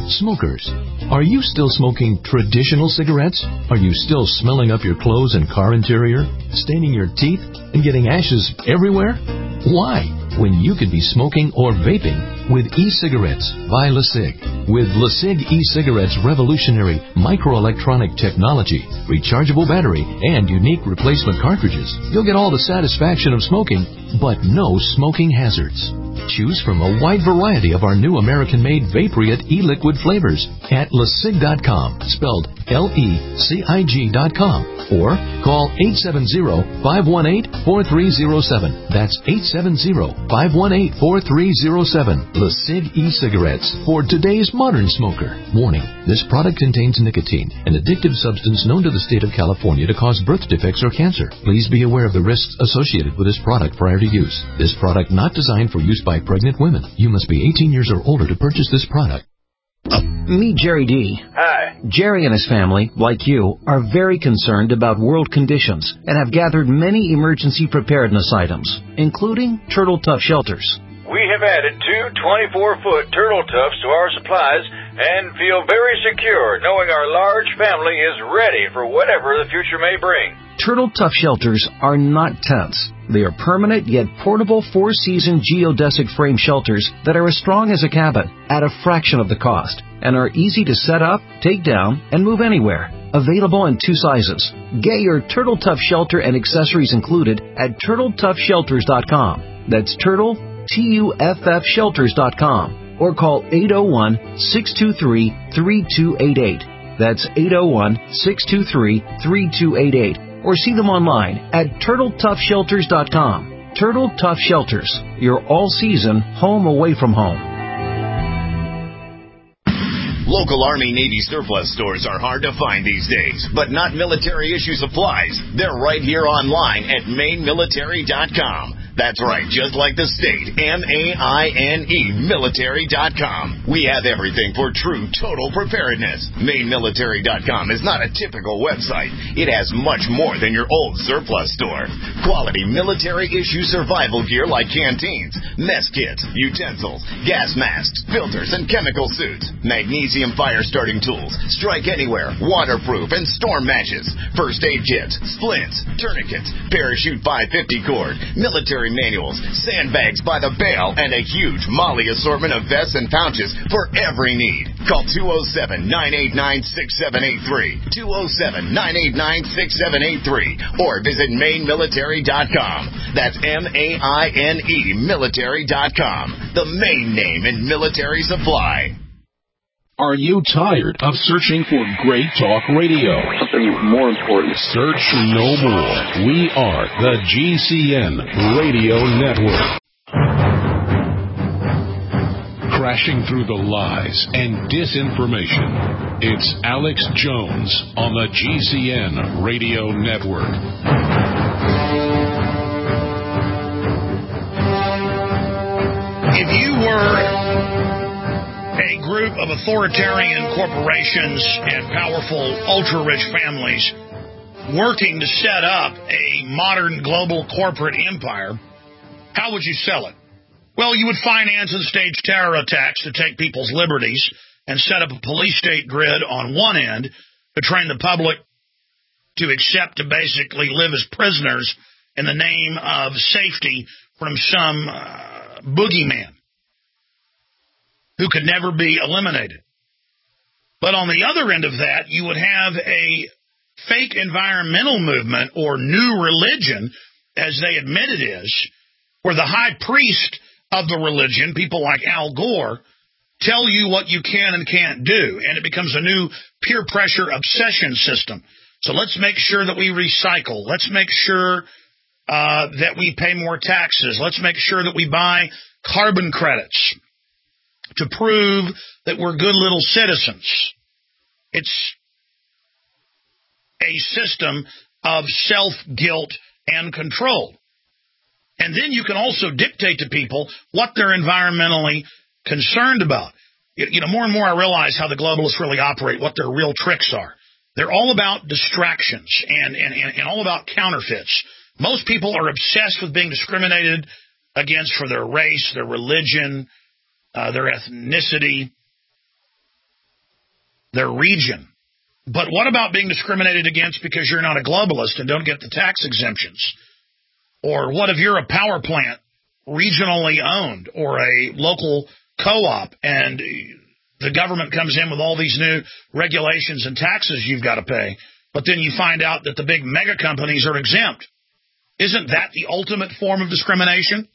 Smokers, are you still smoking traditional cigarettes? Are you still smelling up your clothes and car interior, staining your teeth, and getting ashes everywhere? Why? When you could be smoking or vaping with e-cigarettes by LeSig. With LeSig e-cigarettes' revolutionary microelectronic technology, rechargeable battery, and unique replacement cartridges, you'll get all the satisfaction of smoking, but no smoking hazards. Choose from a wide variety of our new American-made Vaporite e-liquid flavors at lesig dot com, spelled L E C I G dot com, or call eight seven zero, five one eight, four three zero seven. That's eight seven zero, five one eight, four three zero seven. LeSig e-cigarettes for today's modern smoker. Warning, this product contains nicotine, an addictive substance known to the state of California to cause birth defects or cancer. Please be aware of the risks associated with this product prior to use. This product not designed for use by pregnant women. You must be eighteen years or older to purchase this product. Uh, meet Jerry D. Hi. Jerry and his family, like you, are very concerned about world conditions and have gathered many emergency preparedness items, including Turtle Tough shelters. We have added two twenty-four foot Turtle Toughs to our supplies and feel very secure knowing our large family is ready for whatever the future may bring. Turtle Tough shelters are not tents. They are permanent yet portable four-season geodesic frame shelters that are as strong as a cabin at a fraction of the cost and are easy to set up, take down, and move anywhere. Available in two sizes. Get your Turtle Tough shelter and accessories included at turtle tough shelters dot com. That's Turtle, T U F F shelters dot com. Or call eight oh one, six two three, three two eight eight. That's eight oh one, six two three, three two eight eight. Or see them online at turtle tough shelters dot com. Turtle Tough Shelters, your all-season home away from home. Local Army Navy surplus stores are hard to find these days, but not military issue supplies. They're right here online at maine military dot com. That's right, just like the state, M A I N E, military dot com. We have everything for true total preparedness. maine military dot com is not a typical website. It has much more than your old surplus store. Quality military-issue survival gear like canteens, mess kits, utensils, gas masks, filters, and chemical suits, magnesium fire-starting tools, strike anywhere, waterproof, and storm matches, first aid kits, splints, tourniquets, parachute five fifty cord, military manuals, sandbags by the bale, and a huge Molly assortment of vests and pouches for every need. Call two oh seven, nine eight nine, six seven eight three, two oh seven, nine eight nine, six seven eight three, or visit maine military dot com. That's M A I N E, military dot com, the main name in military supply. Are you tired of searching for great talk radio? Something more important. Search no more. We are the G C N Radio Network. Crashing through the lies and disinformation. It's Alex Jones on the G C N Radio Network. If you were a group of authoritarian corporations and powerful ultra-rich families working to set up a modern global corporate empire, how would you sell it? Well, you would finance and stage terror attacks to take people's liberties and set up a police state grid on one end to train the public to accept to basically live as prisoners in the name of safety from some uh, boogeyman who could never be eliminated. But on the other end of that, you would have a fake environmental movement or new religion, as they admit it is, where the high priest of the religion, people like Al Gore, tell you what you can and can't do, and it becomes a new peer pressure obsession system. So let's make sure that we recycle. Let's make sure uh, that we pay more taxes. Let's make sure that we buy carbon credits to prove that we're good little citizens. It's a system of self-guilt and control. And then you can also dictate to people what they're environmentally concerned about. You know, more and more I realize how the globalists really operate, what their real tricks are. They're all about distractions and, and, and all about counterfeits. Most people are obsessed with being discriminated against for their race, their religion, Uh, their ethnicity. their region. But what about being discriminated against because you're not a globalist and don't get the tax exemptions? Or what if you're a power plant regionally owned or a local co-op and the government comes in with all these new regulations and taxes you've got to pay, but then you find out that the big mega companies are exempt? Isn't that the ultimate form of discrimination?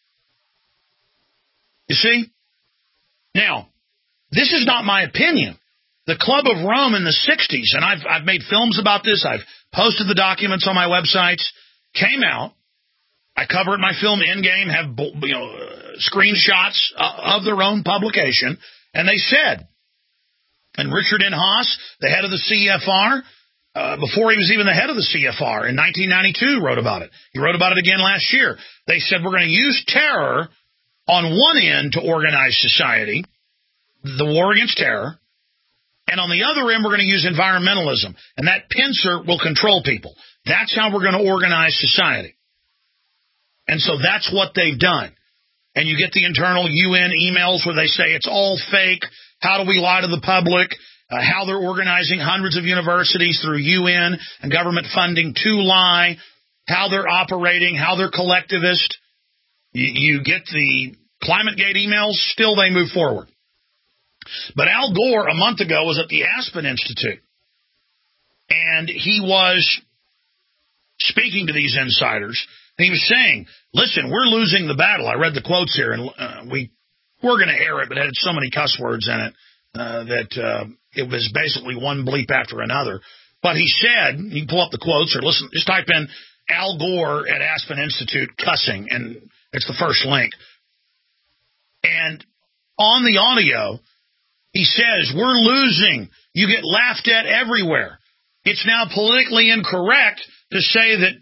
You see? Now, this is not my opinion. The Club of Rome in the sixties, and I've, I've made films about this, I've posted the documents on my websites, came out. I cover it in my film Endgame, have you know, uh, screenshots uh, of their own publication, and they said, and Richard N. Haas, the head of the C F R, uh, before he was even the head of the C F R, in nineteen ninety-two wrote about it. He wrote about it again last year. They said we're going to use terror on one end to organize society, the war against terror, and on the other end, we're going to use environmentalism. And that pincer will control people. That's how we're going to organize society. And so that's what they've done. And you get the internal U N emails where they say it's all fake. How do we lie to the public? Uh, how they're organizing hundreds of universities through U N and government funding to lie. How they're operating. How they're collectivist. You, you get the ClimateGate emails. Still, they move forward. But Al Gore, a month ago, was at the Aspen Institute, and he was speaking to these insiders, and he was saying, listen, we're losing the battle. I read the quotes here, and uh, we, we're going to air it, but it had so many cuss words in it uh, that uh, it was basically one bleep after another. But he said, you can pull up the quotes, or listen, just type in Al Gore at Aspen Institute cussing, and it's the first link. And on the audio, he says, we're losing. You get laughed at everywhere. It's now politically incorrect to say that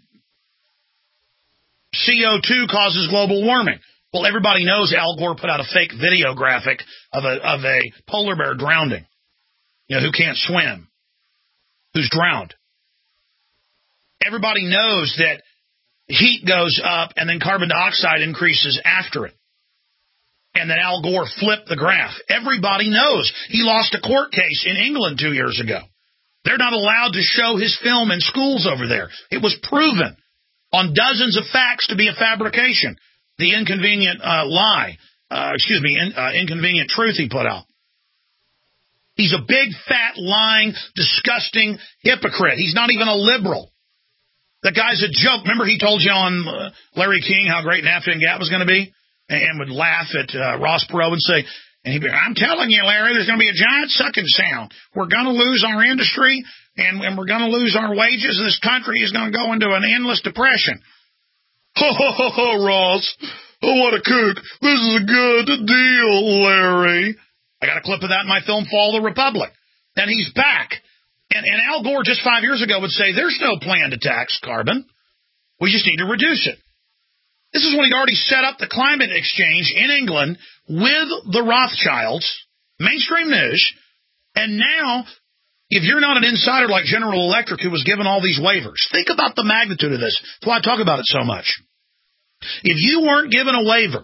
C O two causes global warming. Well, everybody knows Al Gore put out a fake video graphic of a of a polar bear drowning, you know, who can't swim, who's drowned. Everybody knows that heat goes up and then carbon dioxide increases after it. And then Al Gore flipped the graph. Everybody knows. He lost a court case in England two years ago. They're not allowed to show his film in schools over there. It was proven on dozens of facts to be a fabrication. The inconvenient uh, lie, uh, excuse me, in, uh, inconvenient truth he put out. He's a big, fat, lying, disgusting hypocrite. He's not even a liberal. The guy's a joke. Remember he told you on uh, Larry King how great NAFTA and GATT was going to be? And would laugh at uh, Ross Perot and say, and he'd be, I'm telling you, Larry, there's going to be a giant sucking sound. We're going to lose our industry, and, and we're going to lose our wages. This country is going to go into an endless depression. Ho, ho, ho, ho, Ross. Oh, what a kook. This is a good deal, Larry. I got a clip of that in my film, Fall of the Republic. And he's back. And, and Al Gore just five years ago would say, there's no plan to tax carbon. We just need to reduce it. This is when he'd already set up the climate exchange in England with the Rothschilds, mainstream news, and now, if you're not an insider like General Electric, who was given all these waivers, think about the magnitude of this. That's why I talk about it so much. If you weren't given a waiver,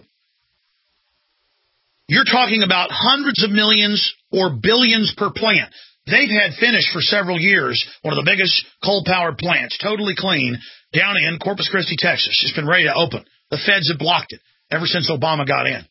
you're talking about hundreds of millions or billions per plant. They've had finished for several years, one of the biggest coal-powered plants, totally clean, down in Corpus Christi, Texas. It's been ready to open. The feds have blocked it ever since Obama got in.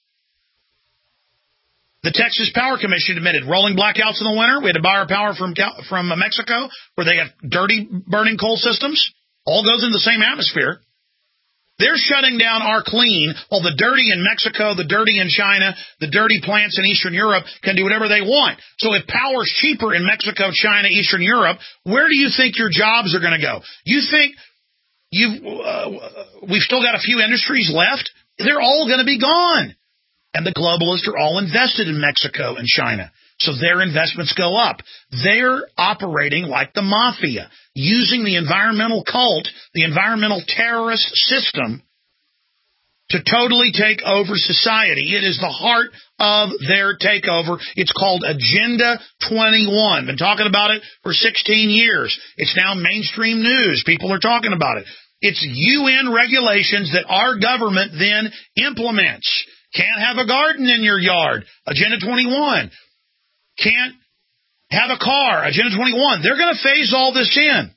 The Texas Power Commission admitted rolling blackouts in the winter. We had to buy our power from from Mexico, where they have dirty burning coal systems. All goes in the same atmosphere. They're shutting down our clean, while the dirty in Mexico, the dirty in China, the dirty plants in Eastern Europe can do whatever they want. So if power's cheaper in Mexico, China, Eastern Europe, where do you think your jobs are going to go? You think You've, uh, we've still got a few industries left? They're all going to be gone. And the globalists are all invested in Mexico and China. So their investments go up. They're operating like the mafia, using the environmental cult, the environmental terrorist system, to totally take over society. It is the heart of their takeover. It's called Agenda twenty-one. Been talking about it for sixteen years. It's now mainstream news. People are talking about it. It's U N regulations that our government then implements. Can't have a garden in your yard. Agenda twenty-one. Can't have a car, Agenda twenty-one. They're going to phase all this in.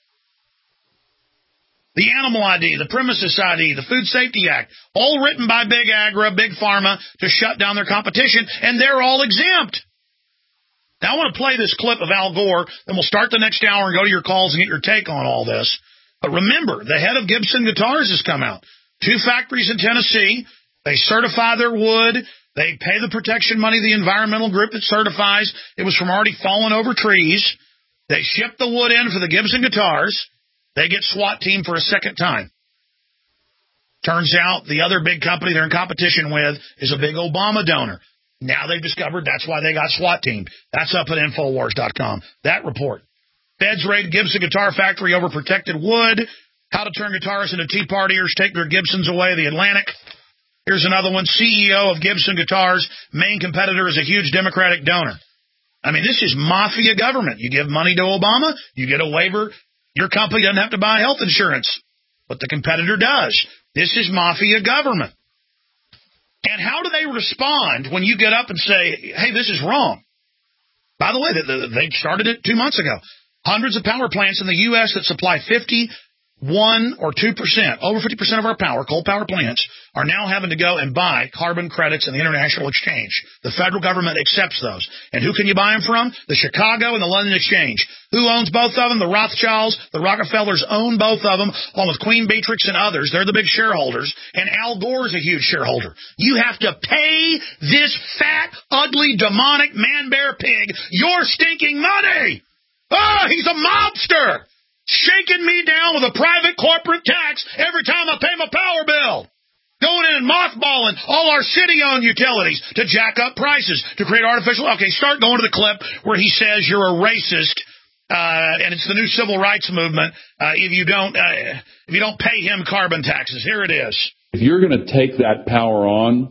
The Animal I D, the Premises I D, the Food Safety Act, all written by Big Agra, Big Pharma to shut down their competition, and they're all exempt. Now, I want to play this clip of Al Gore, then we'll start the next hour and go to your calls and get your take on all this. But remember, the head of Gibson Guitars has come out. Two factories in Tennessee. They certify their wood. They pay the protection money, the environmental group that certifies. It was from already fallen over trees. They ship the wood in for the Gibson Guitars. They get SWAT team for a second time. Turns out the other big company they're in competition with is a big Obama donor. Now they've discovered that's why they got SWAT teamed. That's up at Infowars dot com. That report. Feds raid Gibson Guitar Factory over protected wood. How to turn guitarists into Tea Partiers, take their Gibsons away, the Atlantic. Here's another one. C E O of Gibson Guitars, main competitor is a huge Democratic donor. I mean, this is mafia government. You give money to Obama, you get a waiver. Your company doesn't have to buy health insurance, but the competitor does. This is mafia government. And how do they respond when you get up and say, hey, this is wrong? By the way, they started it two months ago. Hundreds of power plants in the U S that supply fifty-one or two percent, over fifty percent of our power, coal power plants, are now having to go and buy carbon credits in the international exchange. The federal government accepts those. And who can you buy them from? The Chicago and the London Exchange. Who owns both of them? The Rothschilds, the Rockefellers own both of them, along with Queen Beatrix and others. They're the big shareholders. And Al Gore's a huge shareholder. You have to pay this fat, ugly, demonic man-bear pig your stinking money. Oh, he's a mobster. Shaking me down with a private corporate tax every time I pay my power bill. Going in and mothballing all our city-owned utilities to jack up prices, to create artificial... Okay, start going to the clip where he says you're a racist, uh, and it's the new civil rights movement, uh, if you don't uh, if you don't pay him carbon taxes. Here it is. If you're going to take that power on,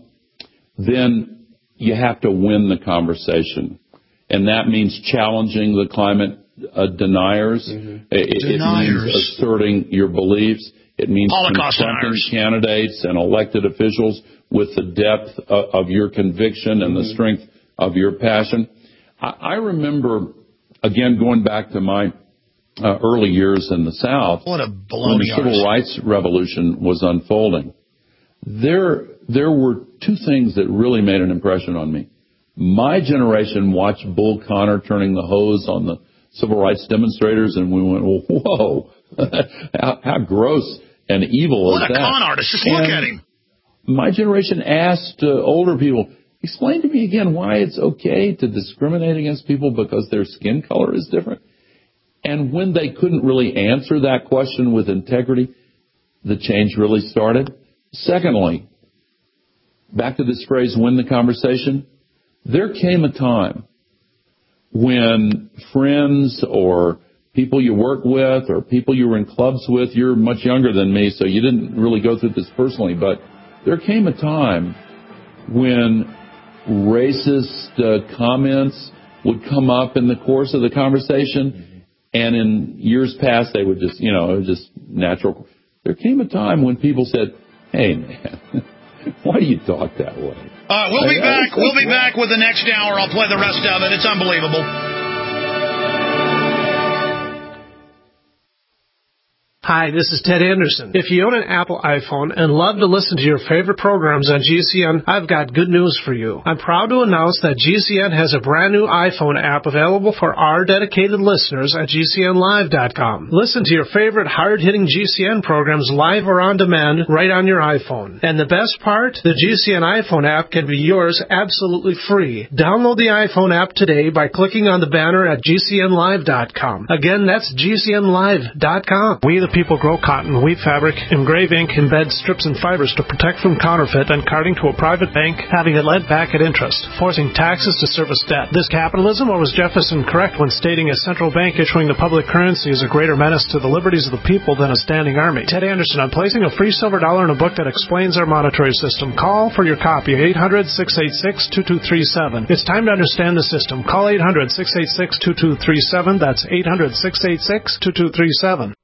then you have to win the conversation. And that means challenging the climate uh, deniers. Mm-hmm. It, deniers. It means asserting your beliefs. It means Holocaust confronting deniers. Candidates and elected officials with the depth of, of your conviction and mm-hmm. the strength of your passion. I, I remember, again, going back to my uh, early years in the South, what a when the Civil Rights Revolution was unfolding, there there were two things that really made an impression on me. My generation watched Bull Connor turning the hose on the civil rights demonstrators, and we went, whoa, how, how gross and evil what is that? What a con artist. Just look and at him. My generation asked uh, older people, explain to me again why it's okay to discriminate against people because their skin color is different. And when they couldn't really answer that question with integrity, the change really started. Secondly, back to this phrase, win the conversation, there came a time when friends or people you work with or people you were in clubs with, you're much younger than me, so you didn't really go through this personally, but there came a time when racist uh, comments would come up in the course of the conversation, and in years past they would just, you know, it was just natural. There came a time when people said, hey, man, why do you talk that way? All right, we'll be back. We'll be back with the next hour. I'll play the rest of it. It's unbelievable. Hi, this is Ted Anderson. If you own an Apple iPhone and love to listen to your favorite programs on G C N, I've got good news for you. I'm proud to announce that G C N has a brand new iPhone app available for our dedicated listeners at G C N live dot com. Listen to your favorite hard-hitting G C N programs live or on demand right on your iPhone. And the best part, the G C N iPhone app can be yours absolutely free. Download the iPhone app today by clicking on the banner at G C N live dot com. Again, that's G C N live dot com. We the people grow cotton, weave fabric, engrave ink, embed strips and fibers to protect from counterfeit and carting to a private bank, having it lent back at interest, forcing taxes to service debt. This capitalism, or was Jefferson correct when stating a central bank issuing the public currency is a greater menace to the liberties of the people than a standing army? Ted Anderson, I'm placing a free silver dollar in a book that explains our monetary system. Call for your copy, eight hundred, six eight six, two two three seven. It's time to understand the system. Call eight hundred, six eight six, two two three seven. That's eight hundred, six eight six, two two three seven.